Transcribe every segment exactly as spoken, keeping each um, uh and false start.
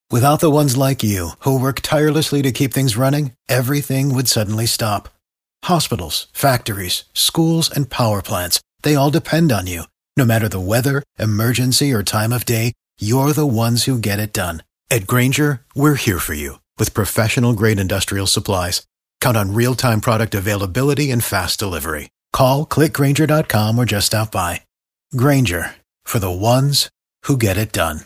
Without the ones like you, who work tirelessly to keep things running, everything would suddenly stop. Hospitals, factories, schools, and power plants, they all depend on you. No matter the weather, emergency, or time of day, you're the ones who get it done. At Grainger, we're here for you with professional-grade industrial supplies. Count on real-time product availability and fast delivery. Call, click Grainger dot com, or just stop by. Grainger, for the ones who get it done.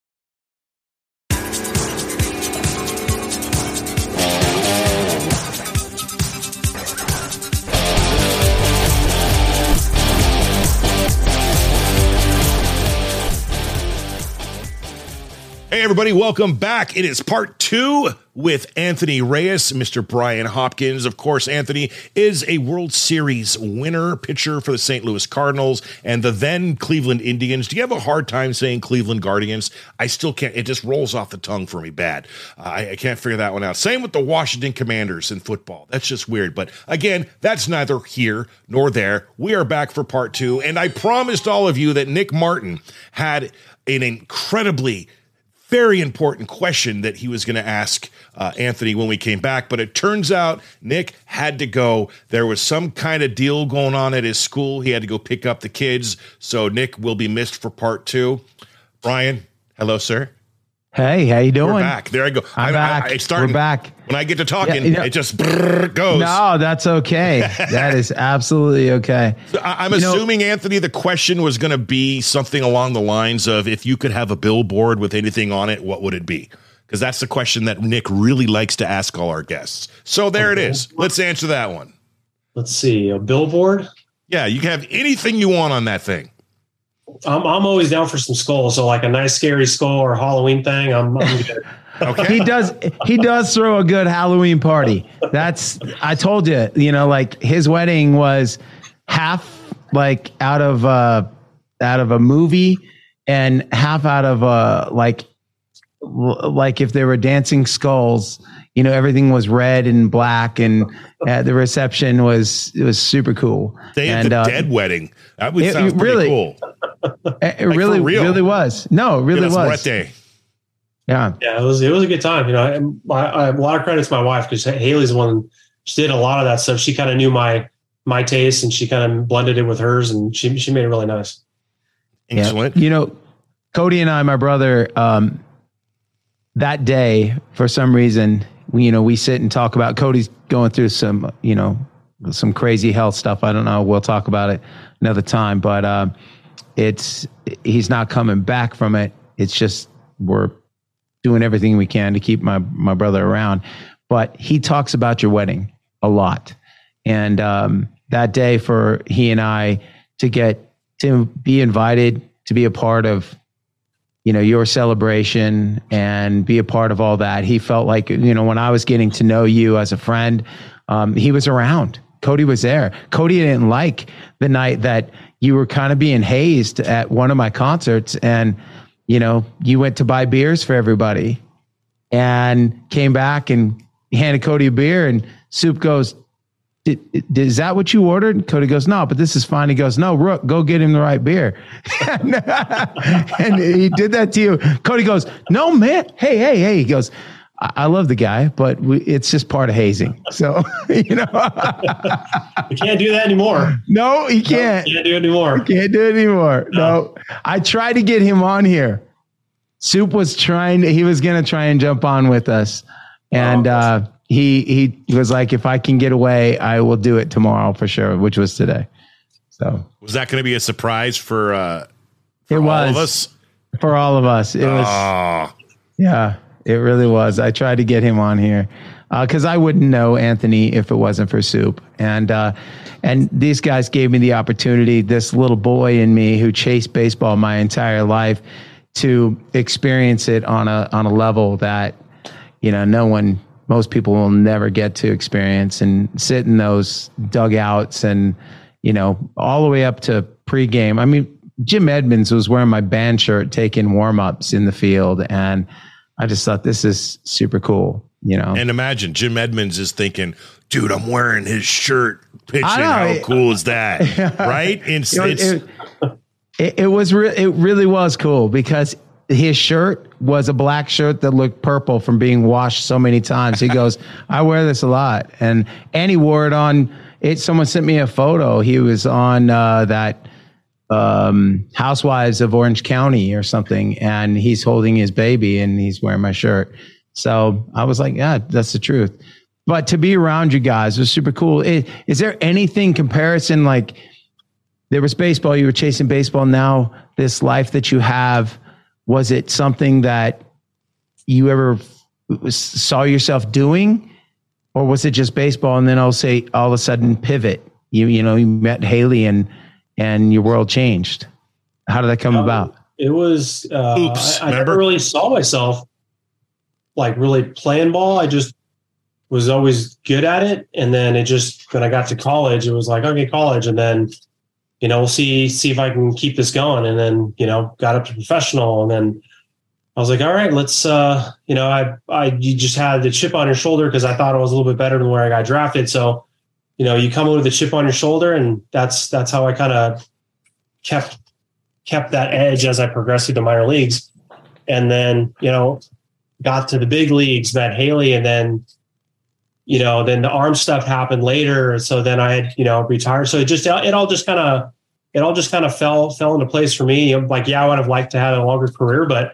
Hey, everybody, welcome back. It is part two with Anthony Reyes, Mister Brian Hopkins. Of course, Anthony is a World Series winner, pitcher for the Saint Louis Cardinals and the then Cleveland Indians. Do you have a hard time saying Cleveland Guardians? I still can't. It just rolls off the tongue for me bad. Uh, I, I can't figure that one out. Same with the Washington Commanders in football. That's just weird. But again, that's neither here nor there. We are back for part two. And I promised all of you that Nick Martin had an incredibly very important question that he was going to ask uh, Anthony when we came back, but it turns out Nick had to go. There was some kind of deal going on at his school. He had to go pick up the kids, so Nick will be missed for part two. Brian, hello, sir. Hey, how you doing? We're back. There I go. I'm I, back. I, I start, We're back. When I get to talking, yeah, you know, it just brrr, goes. No, that's okay. That is absolutely okay. So I, I'm you assuming, know, Anthony, the question was going to be something along the lines of, if you could have a billboard with anything on it, what would it be? Because that's the question that Nick really likes to ask all our guests. So there it is. Let's answer that one. Let's see. A billboard? Yeah, you can have anything you want on that thing. I'm I'm always down for some skulls. So like a nice scary skull or Halloween thing. I'm, I'm good. Okay. He does. He does throw a good Halloween party. That's. I told you. You know, like his wedding was half like out of uh, out of a movie and half out of uh, like like if there were dancing skulls. You know, everything was red and black, and uh, the reception was it was super cool. Day and, of the uh, Dead wedding. That would it, sound it pretty really, cool. It, it like really, really was. No, it really Give us was. Day. Yeah, yeah, it was it was a good time. You know, I, I, I have a lot of credit to my wife because Haley's the one. She did a lot of that stuff. She kind of knew my my taste, and she kind of blended it with hers, and she she made it really nice. Excellent. Yeah. You know, Cody and I, my brother, um, that day for some reason, we, you know, we sit and talk about. Cody's going through some, you know, some crazy health stuff. I don't know. We'll talk about it another time, but um, it's he's not coming back from it. It's just we're doing everything we can to keep my, my brother around. But he talks about your wedding a lot. And um, that day for he and I to get to be invited to be a part of, you know, your celebration and be a part of all that. He felt like, you know, when I was getting to know you as a friend, um, he was around. Cody was there. Cody didn't like the night that you were kind of being hazed at one of my concerts, and you know, you went to buy beers for everybody and came back and handed Cody a beer, and Soup goes, is that what you ordered? And Cody goes, no, but this is fine. He goes, no, Rook, go get him the right beer. and, and he did that to you. Cody goes, no, man. Hey, hey, hey. He goes, I, I love the guy, but we, it's just part of hazing. So, you know, we can't do that anymore. No, he can't. No, can't do it anymore. He can't do it anymore. No. no, I tried to get him on here. Soup was trying to, he was going to try and jump on with us. And, oh, uh, He he was like, if I can get away, I will do it tomorrow for sure, which was today. So was that going to be a surprise for, uh, for it all was, of us? For all of us. It oh. was. Yeah, it really was. I tried to get him on here because uh, I wouldn't know Anthony if it wasn't for Soup. And uh, and these guys gave me the opportunity, this little boy in me who chased baseball my entire life, to experience it on a on a level that, you know, no one. Most people will never get to experience, and sit in those dugouts and, you know, all the way up to pregame. I mean, Jim Edmonds was wearing my band shirt, taking warm-ups in the field. And I just thought, this is super cool, you know? And imagine Jim Edmonds is thinking, dude, I'm wearing his shirt pitching. How it, cool is that? Right? It's, it, it's, it, it, it was, re- it really was cool because his shirt was a black shirt that looked purple from being washed so many times. He goes, I wear this a lot. And, and he wore it on it. Someone sent me a photo. He was on uh, that um, Housewives of Orange County or something. And he's holding his baby and he's wearing my shirt. So I was like, yeah, that's the truth. But to be around you guys was super cool. Is, is there anything comparison? Like there was baseball, you were chasing baseball. Now this life that you have, was it something that you ever saw yourself doing, or was it just baseball? And then I'll say all of a sudden pivot. You you know you met Haley and and your world changed. How did that come um, about? It was. Uh, Oops, I, I never really saw myself like really playing ball. I just was always good at it, and then it just when I got to college, it was like okay, college, and then. You know, we'll see, see if I can keep this going. And then, you know, got up to professional. And then I was like, all right, let's, uh, you know, I, I, you just had the chip on your shoulder because I thought it was a little bit better than where I got drafted. So, you know, you come in with a chip on your shoulder, and that's, that's how I kind of kept, kept that edge as I progressed through the minor leagues. And then, you know, got to the big leagues, met Haley, and then, you know, then the arm stuff happened later. So then I had, you know, retired. So it just, it all just kind of, it all just kind of fell, fell into place for me. Like, yeah, I would have liked to have a longer career, but,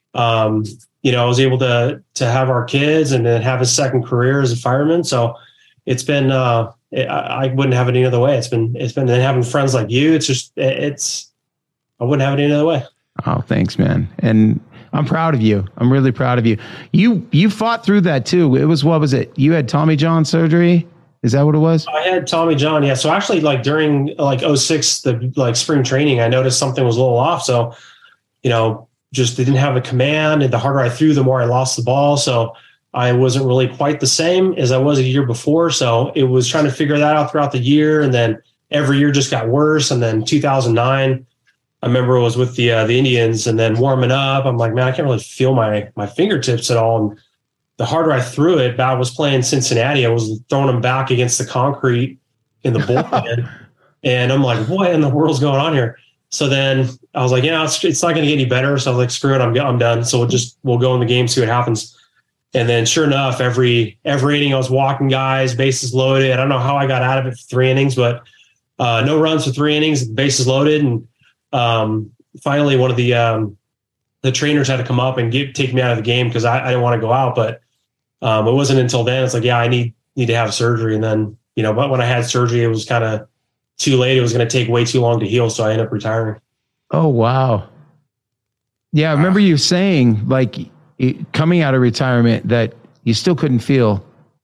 um, you know, I was able to, to have our kids and then have a second career as a fireman. So it's been, uh, it, I wouldn't have it any other way. It's been, it's been then having friends like you. It's just, it's, I wouldn't have it any other way. Oh, thanks, man. And I'm proud of you. I'm really proud of you. You you fought through that too. It was, what was it? You had Tommy John surgery? Is that what it was? I had Tommy John, yeah. So actually like during like oh six, the like spring training, I noticed something was a little off. So, you know, just didn't have a command, and the harder I threw, the more I lost the ball. So I wasn't really quite the same as I was a year before. So it was trying to figure that out throughout the year. And then every year just got worse. And then two thousand nine, I remember it was with the uh, the Indians, and then warming up, I'm like, man, I can't really feel my my fingertips at all. And the harder I threw it, I was playing Cincinnati. I was throwing them back against the concrete in the bullpen, and I'm like, what in the world's going on here? So then I was like, yeah, it's, it's not going to get any better. So I was like, screw it, I'm I'm done. So we'll just we'll go in the game, see what happens. And then sure enough, every every inning I was walking guys, bases loaded. I don't know how I got out of it for three innings, but uh, no runs for three innings, bases loaded, and Um, finally, one of the um, the trainers had to come up and get, take me out of the game because I, I didn't want to go out. But um, it wasn't until then. It's like, yeah, I need need to have surgery. And then, you know, but when I had surgery, it was kind of too late. It was going to take way too long to heal. So I ended up retiring. Oh, wow. Yeah, I remember you saying, like, it, coming out of retirement, that you still couldn't feel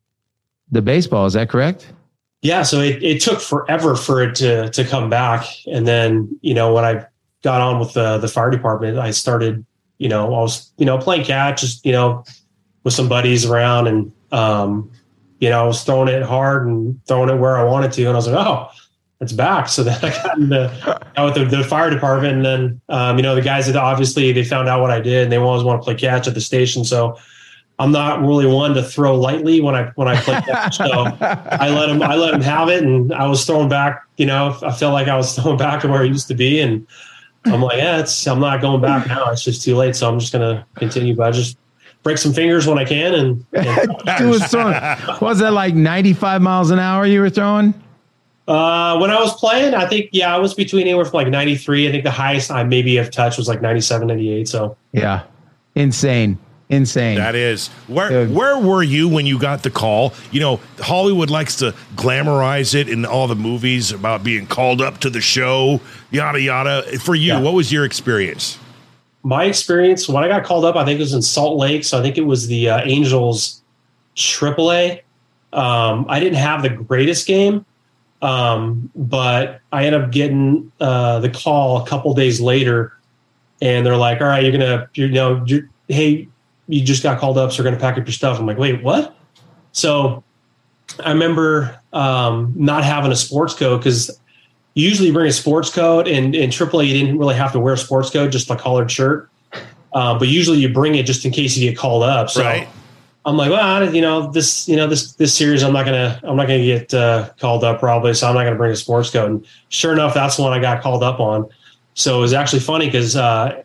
the baseball. Is that correct? Yeah, so it, it took forever for it to to come back. And then, you know, when I got on with the the fire department, I started, you know, I was, you know, playing catch, just, you know, with some buddies around, and, um, you know, I was throwing it hard and throwing it where I wanted to. And I was like, oh, it's back. So then I got into out with the, the fire department. And then, um, you know, the guys that obviously they found out what I did, and they always want to play catch at the station. So I'm not really one to throw lightly when I when I play catch. So I let him I let him have it, and I was throwing back. You know, I felt like I was throwing back to where I used to be, and I'm like, yeah, it's I'm not going back now. It's just too late. So I'm just gonna continue. But I just break some fingers when I can. And, and was throwing, was that like ninety-five miles an hour you were throwing? Uh, when I was playing, I think yeah, I was between anywhere from like ninety-three. I think the highest I maybe have touched was like ninety-seven, ninety-eight. So yeah, insane. Insane. That is. Where Dude. where were you when you got the call? You know, Hollywood likes to glamorize it in all the movies about being called up to the show, yada, yada. For you, yeah. What was your experience? My experience, when I got called up, I think it was in Salt Lake. So I think it was the uh, Angels triple A. Um, I didn't have the greatest game, um, but I ended up getting uh, the call a couple days later. And they're like, all right, you're going to, you know, you're, hey, you just got called up, so we're going to pack up your stuff. I'm like, wait, what? So I remember um, not having a sports coat, because you usually bring a sports coat, and in triple A, you didn't really have to wear a sports coat, just a collared shirt. Uh, but usually you bring it just in case you get called up. So right. I'm like, well, you know, this, you know, this, this series, I'm not going to, I'm not going to get uh, called up probably. So I'm not going to bring a sports coat. And sure enough, that's the one I got called up on. So it was actually funny because uh,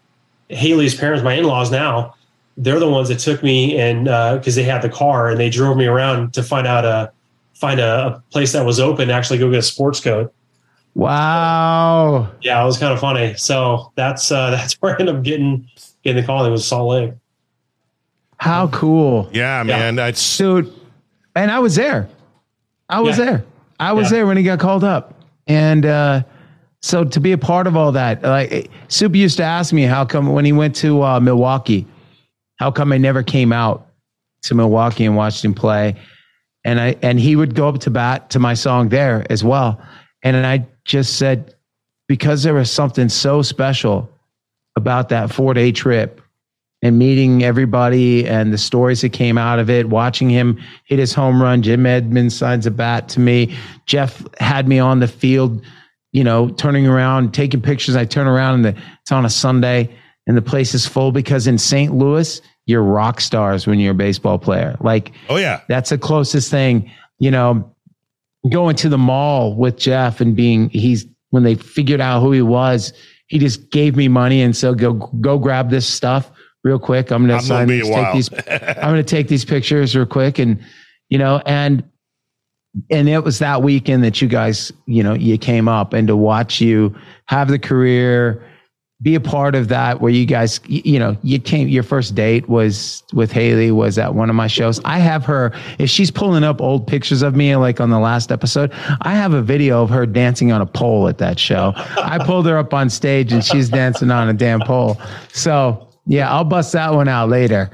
Haley's parents, my in-laws now, they're the ones that took me and uh, because they had the car and they drove me around to find out a find a, a place that was open to actually go get a sports coat. Wow. Yeah, it was kind of funny. So that's uh, that's where I ended up getting getting the call. It was Salt Lake. How cool. Yeah, man. Yeah. That's dude. And I was there. I was yeah. there. I was yeah. there when he got called up. And uh, so to be a part of all that, like Soup used to ask me how come when he went to uh, Milwaukee, how come I never came out to Milwaukee and watched him play? And I and he would go up to bat to my song there as well. And I just said, because there was something so special about that four-day trip and meeting everybody and the stories that came out of it, watching him hit his home run. Jim Edmonds signs a bat to me. Jeff had me on the field, you know, turning around, taking pictures. I turn around and the, it's on a Sunday and the place is full because in Saint Louis, you're rock stars when you're a baseball player. Like, oh yeah, that's the closest thing, you know, going to the mall with Jeff and being, he's, when they figured out who he was, he just gave me money and so go, go grab this stuff real quick. I'm going to sign these, take these, I'm going to take these pictures real quick. And, you know, and, and it was that weekend that you guys, you know, you came up and to watch you have the career, be a part of that where you guys, you know, you came, your first date was with Haley was at one of my shows. I have her, if she's pulling up old pictures of me, like on the last episode, I have a video of her dancing on a pole at that show. I pulled her up on stage and she's dancing on a damn pole. So yeah, I'll bust that one out later.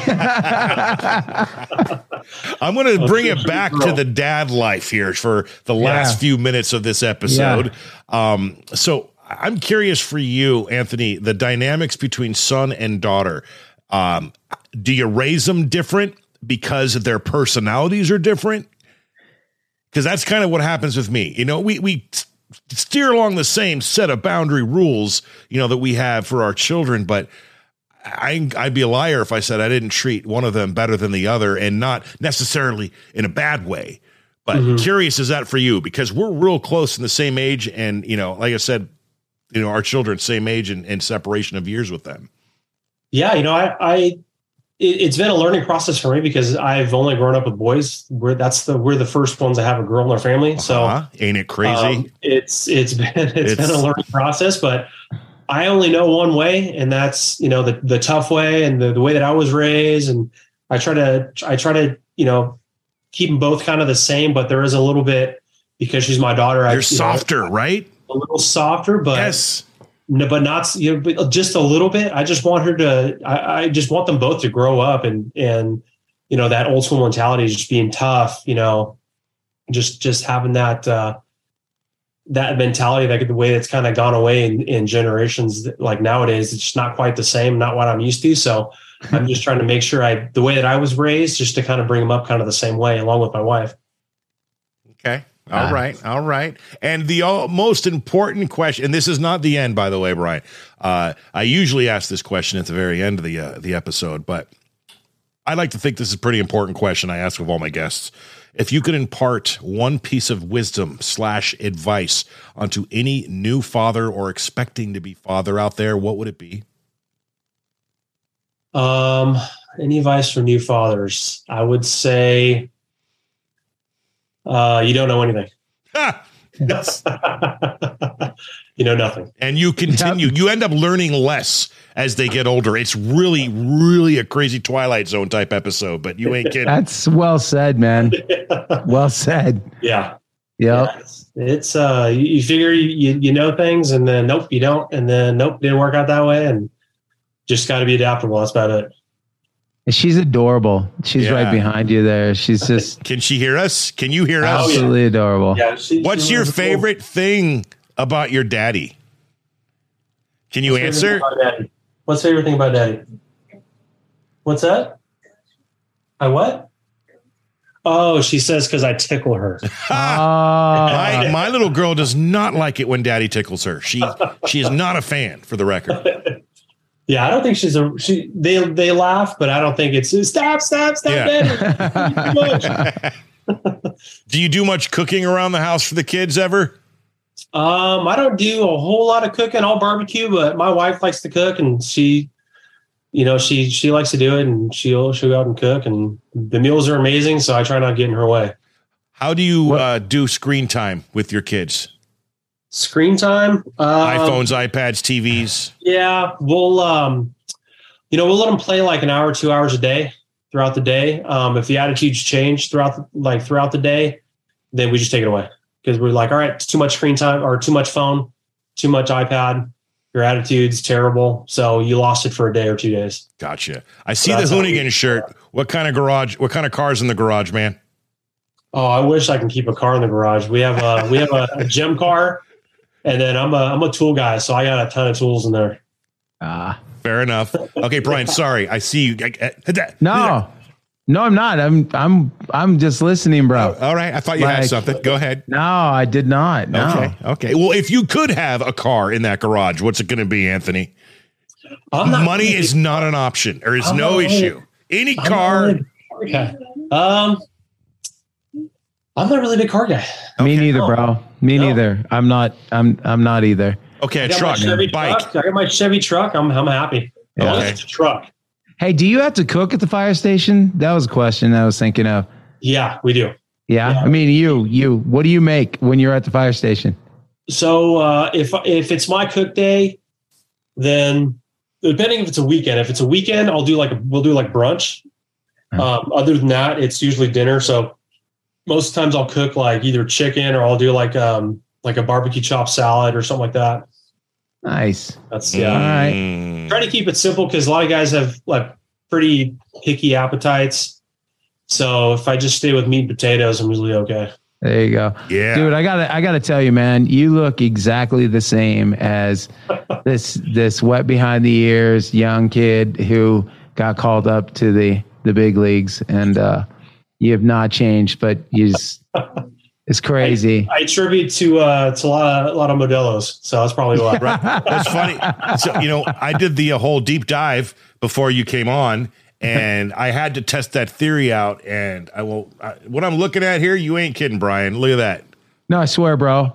I'm going to bring it back to the dad life here for the last yeah. few minutes of this episode. Yeah. Um, so I'm curious for you, Anthony, the dynamics between son and daughter. Um, do you raise them different because their personalities are different? Because that's kind of what happens with me. You know, we, we steer along the same set of boundary rules, you know, that we have for our children, but I, I'd be a liar if I said I didn't treat one of them better than the other, and not necessarily in a bad way. But mm-hmm. curious is that for you? Because we're real close in the same age. And, you know, like I said, you know, our children, same age and, and separation of years with them. Yeah. You know, I, I, it, it's been a learning process for me because I've only grown up with boys. We're that's the, we're the first ones that have a girl in our family. So uh-huh. Ain't it crazy? Um, it's, it's been, it's, it's been a learning process, but I only know one way, and that's, you know, the, the tough way and the, the way that I was raised. And I try to, I try to, you know, keep them both kind of the same, but there is a little bit because she's my daughter. You're I, you softer, know, right? A little softer, but yes. no, but not, you know, but just a little bit. I just want her to, I, I just want them both to grow up and, and, you know, that old school mentality is just being tough, you know, just, just having that, uh, that mentality, like the way it's kind of gone away in, in generations, like nowadays, it's just not quite the same, not what I'm used to. So I'm just trying to make sure I, the way that I was raised, just to kind of bring them up kind of the same way along with my wife. Okay. All uh, right. All right. And the uh, most important question, and this is not the end, by the way, Brian, uh, I usually ask this question at the very end of the, uh, the episode, but I like to think this is a pretty important question I ask of all my guests. If you could impart one piece of wisdom slash advice onto any new father or expecting to be father out there, what would it be? Um, any advice for new fathers? I would say, uh, you don't know anything. Yes. You know nothing. And you continue, you end up learning less as they get older. It's really, really a crazy Twilight Zone type episode, but you ain't kidding. That's well said, man. Well said. Yeah. Yep. Yeah. It's, it's uh, you, you figure you, you know things and then nope, you don't. And then nope, didn't work out that way. And just got to be adaptable. That's about it. She's adorable. She's yeah. right behind you there. She's just. Can she hear us? Can you hear us? Absolutely adorable. Yeah, she, What's she your favorite cool. thing about your daddy? Can you What's answer? What's favorite thing about daddy? What's that? I what? Oh, she says because I tickle her. my, my little girl does not like it when daddy tickles her. She she is not a fan, for the record. Yeah, I don't think she's a she. They they laugh, but I don't think it's stop, stop, stop. Yeah. Do you do much cooking around the house for the kids ever? Um, I don't do a whole lot of cooking. I'll barbecue, but my wife likes to cook, and she, you know, she she likes to do it, and she'll she'll go out and cook, and the meals are amazing. So I try not to get in her way. How do you uh, do screen time with your kids? Screen time, um, iPhones, iPads, T Vs. Yeah, we'll um, you know, we'll let them play like an hour, two hours a day throughout the day. Um, if the attitudes change throughout the, like throughout the day, then we just take it away. Because we're like, all right, it's too much screen time or too much phone, too much iPad. Your attitude's terrible. So you lost it for a day or two days. Gotcha. I see the Hoonigan shirt. What kind of garage, what kind of cars in the garage, man? Oh, I wish I can keep a car in the garage. We have a, we have a, a gym car, and then I'm a, I'm a tool guy. So I got a ton of tools in there. Ah, fair enough. Okay, Brian, sorry. I see you. I, I, no. No, I'm not. I'm I'm I'm just listening, bro. Oh, all right. I thought you like, had something. Go ahead. No, I did not. No. Okay. Okay. Well, if you could have a car in that garage, what's it going to be, Anthony? Money really, is not an option. There is I'm no issue. Really, Any I'm car. Really okay. Um, I'm not really a big car guy. Me okay. neither, no. bro. Me no. neither. I'm not. I'm. I'm not either. Okay, a truck, bike. Truck. I got my Chevy truck. I'm. I'm happy. Yeah. Okay. It's a truck. Hey, do you have to cook at the fire station? That was a question I was thinking of. Yeah, we do. Yeah? yeah. I mean, you, you, what do you make when you're at the fire station? So uh, if if it's my cook day, then depending if it's a weekend, if it's a weekend, I'll do like, a, we'll do like brunch. Um, other than that, it's usually dinner. So most times I'll cook like either chicken or I'll do like, um, like a barbecue chop salad or something like that. Nice. That's yeah. All right. Try to keep it simple because a lot of guys have like pretty picky appetites. So if I just stay with meat and potatoes, I'm usually okay. There you go. Yeah. Dude, I gotta I gotta tell you, man, you look exactly the same as this this wet behind the ears young kid who got called up to the, the big leagues, and uh, you have not changed, but you just it's crazy. I, I attribute to uh, to a lot of, a lot of Modelo's, so that's probably why. Right. That's funny. So you know, I did the uh, whole deep dive before you came on, and I had to test that theory out. And I will. I, what I'm looking at here, you ain't kidding, Brian. Look at that. No, I swear, bro.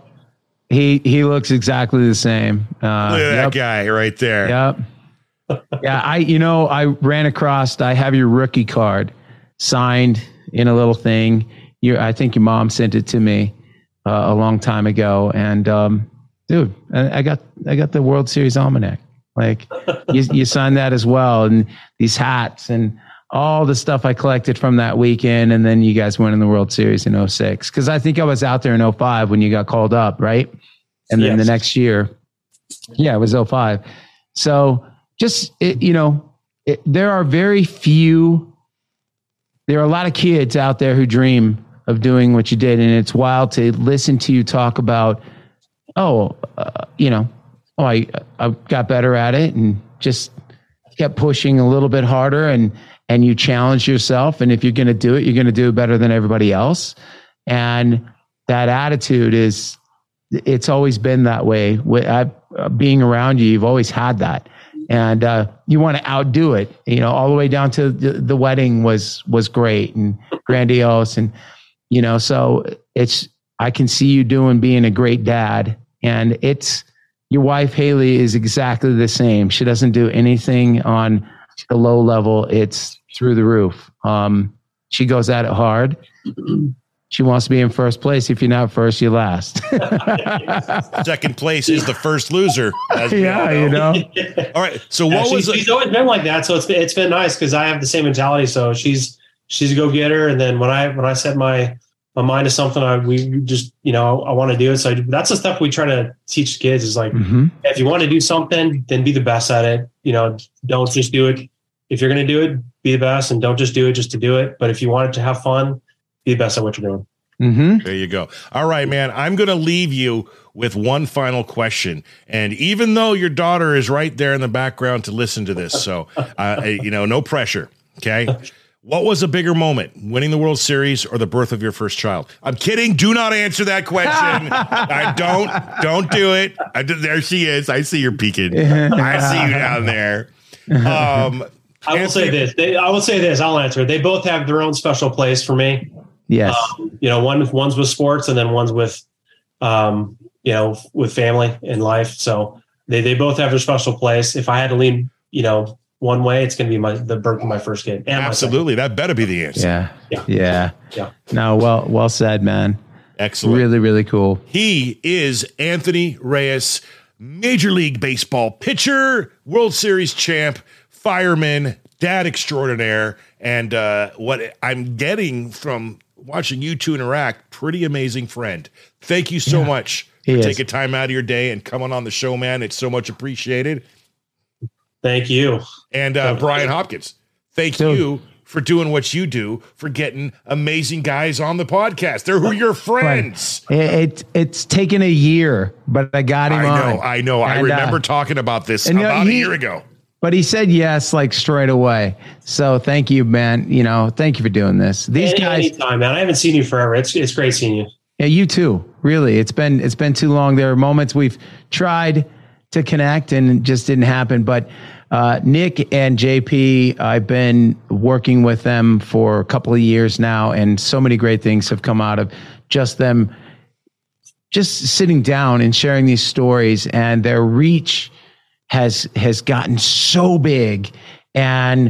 He he looks exactly the same. Uh, Look at yep. that guy right there. Yep. Yeah, I you know I ran across. I have your rookie card signed in a little thing. Your, I think your mom sent it to me uh, a long time ago, and um, dude, I, I got I got the World Series almanac. Like you, you signed that as well, and these hats and all the stuff I collected from that weekend, and then you guys went in the World Series in oh six. Because I think I was out there in oh five when you got called up, right? And then yes. the next year, yeah, it was oh five. So just it, you know, it, there are very few. There are a lot of kids out there who dream of doing what you did. And it's wild to listen to you talk about, oh, uh, you know, oh, I, I got better at it and just kept pushing a little bit harder, and, and you challenge yourself. And if you're going to do it, you're going to do it better than everybody else. And that attitude is, it's always been that way. I, uh, being around you, you've always had that. And uh, you want to outdo it, you know, all the way down to the, the wedding was was great and grandiose, and you know, so it's I can see you doing being a great dad, and it's your wife Haley is exactly the same. She doesn't do anything on the low level; it's through the roof. Um, she goes at it hard. She wants to be in first place. If you're not first, you're last. Second place is the first loser. As yeah, you know. All right. So yeah, what she's, was she's always been like that. So it's been, it's been nice because I have the same mentality. So she's she's a go getter, and then when I when I set my my mind to something, I we just you know I want to do it. So I, that's the stuff we try to teach kids is like mm-hmm. if you want to do something, then be the best at it. You know, don't just do it. If you're going to do it, be the best, and don't just do it just to do it. But if you want it to have fun, be the best at what you're doing. Mm-hmm. There you go. All right, man. I'm going to leave you with one final question. And even though your daughter is right there in the background to listen to this, so, uh, you know, no pressure. Okay. What was a bigger moment, winning the World Series or the birth of your first child? I'm kidding. Do not answer that question. I don't, don't do it. I, there she is. I see you're peeking. I see you down there. Um, I will say this. They, I will say this. I'll answer. They both have their own special place for me. Yes. Um, you know, one one's with sports, and then one's with, um, you know, with family and life. So they, they both have their special place. If I had to lean, you know, one way, it's going to be my, the Berkeley, my first kid. And absolutely. That better be the answer. Yeah. Yeah. Yeah. Yeah. No, well, well said, man. Excellent. Really, really cool. He is Anthony Reyes, Major League Baseball pitcher, World Series champ, fireman, dad extraordinaire. And uh, what I'm getting from watching you two interact, pretty amazing friend. Thank you so yeah, much for taking time out of your day and coming on the show, man. It's so much appreciated. Thank you. And uh, Brian Hopkins, thank Dude. you for doing what you do, for getting amazing guys on the podcast. They're who your friends. It, it it's taken a year, but I got him I on. know, I know. And, I remember uh, talking about this about no, he, a year ago. But he said yes, like straight away. So thank you, man. You know, thank you for doing this. These Any, guys, anytime, man. I haven't seen you forever. It's it's great seeing you. Yeah, you too. Really, it's been it's been too long. There are moments we've tried to connect and it just didn't happen. But uh, Nick and J P, I've been working with them for a couple of years now, and so many great things have come out of just them just sitting down and sharing these stories, and their reach has has gotten so big, and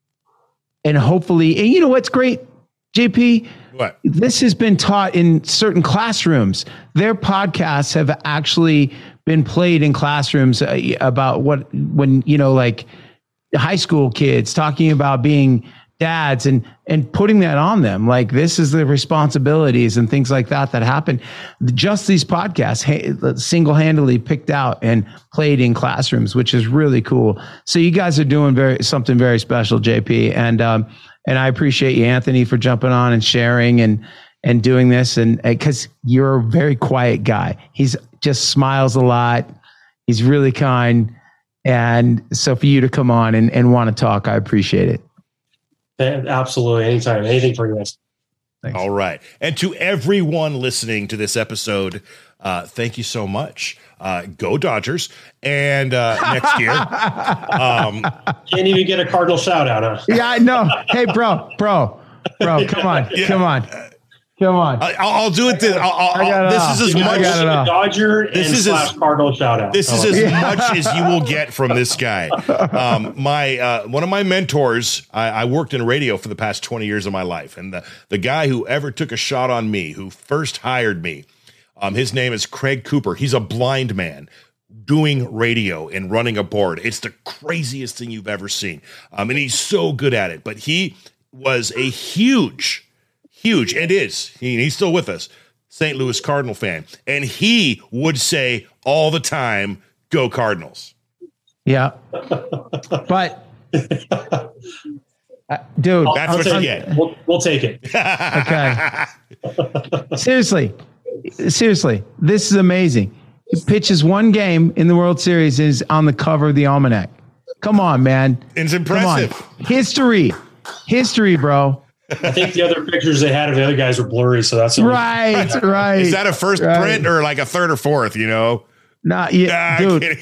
and hopefully, and you know what's great, J P? What? This has been taught in certain classrooms. Their podcasts have actually been played in classrooms about what, when, you know, like high school kids talking about being dads and, and putting that on them. Like, this is the responsibilities and things like that that happen. Just these podcasts ha- single-handedly picked out and played in classrooms, which is really cool. So you guys are doing very something very special, J P. And, um, and I appreciate you, Anthony, for jumping on and sharing and, and doing this. And because you're a very quiet guy, he's just smiles a lot. He's really kind. And so for you to come on and, and want to talk, I appreciate it. Absolutely. Anytime. Anything for you guys. Thanks. All right. And to everyone listening to this episode, uh, thank you so much. Uh, go Dodgers. And uh, next year. Um, Can't even get a Cardinal shout out, huh? Yeah, I know. Hey, bro, bro, bro, come on. Yeah. Come on. Come on. I'll, I'll do it. This, I'll, I'll, this is as much as Dodger this and is slash as, Cardinal shout out. This is as yeah. much as you will get from this guy. Um, my uh, one of my mentors. I, I worked in radio for the past twenty years of my life, and the the guy who ever took a shot on me, who first hired me, um, his name is Craig Cooper. He's a blind man doing radio and running a board. It's the craziest thing you've ever seen, um, and he's so good at it. But he was a huge. Huge, and is, he, he's still with us, Saint Louis Cardinal fan. And he would say all the time, go Cardinals. Yeah. But, uh, dude. I'll, that's I'll what you it. get. We'll, we'll take it. Okay. Seriously. Seriously. This is amazing. He pitches one game in the World Series and is on the cover of the Almanac. Come on, man. It's impressive. History. History, bro. I think the other pictures they had of the other guys were blurry, so that's right, right. Is that a first right. print or like a third or fourth? You know, not yet, nah, dude.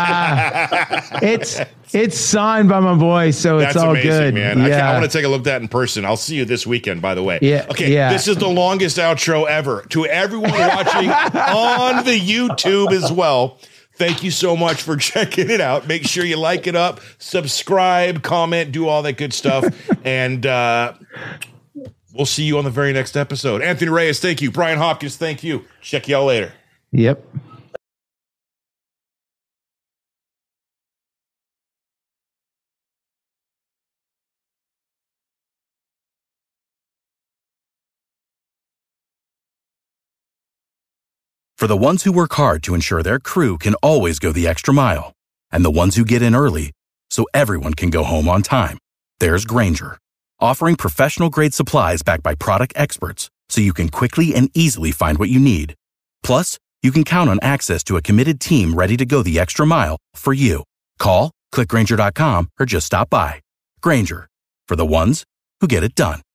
Ah, it's it's signed by my boy, so that's it's all amazing, good, man. Yeah. I, I want to take a look at that in person. I'll see you this weekend, by the way. Yeah. Okay. Yeah. This is the longest outro ever. To everyone watching on the YouTube as well. Thank you so much for checking it out. Make sure you like it up, subscribe, comment, do all that good stuff. And uh, we'll see you on the very next episode. Anthony Reyes, thank you. Brian Hopkins, thank you. Check y'all later. Yep. For the ones who work hard to ensure their crew can always go the extra mile, and the ones who get in early so everyone can go home on time, there's Grainger, offering professional-grade supplies backed by product experts so you can quickly and easily find what you need. Plus, you can count on access to a committed team ready to go the extra mile for you. Call, click Grainger dot com, or just stop by. Grainger, for the ones who get it done.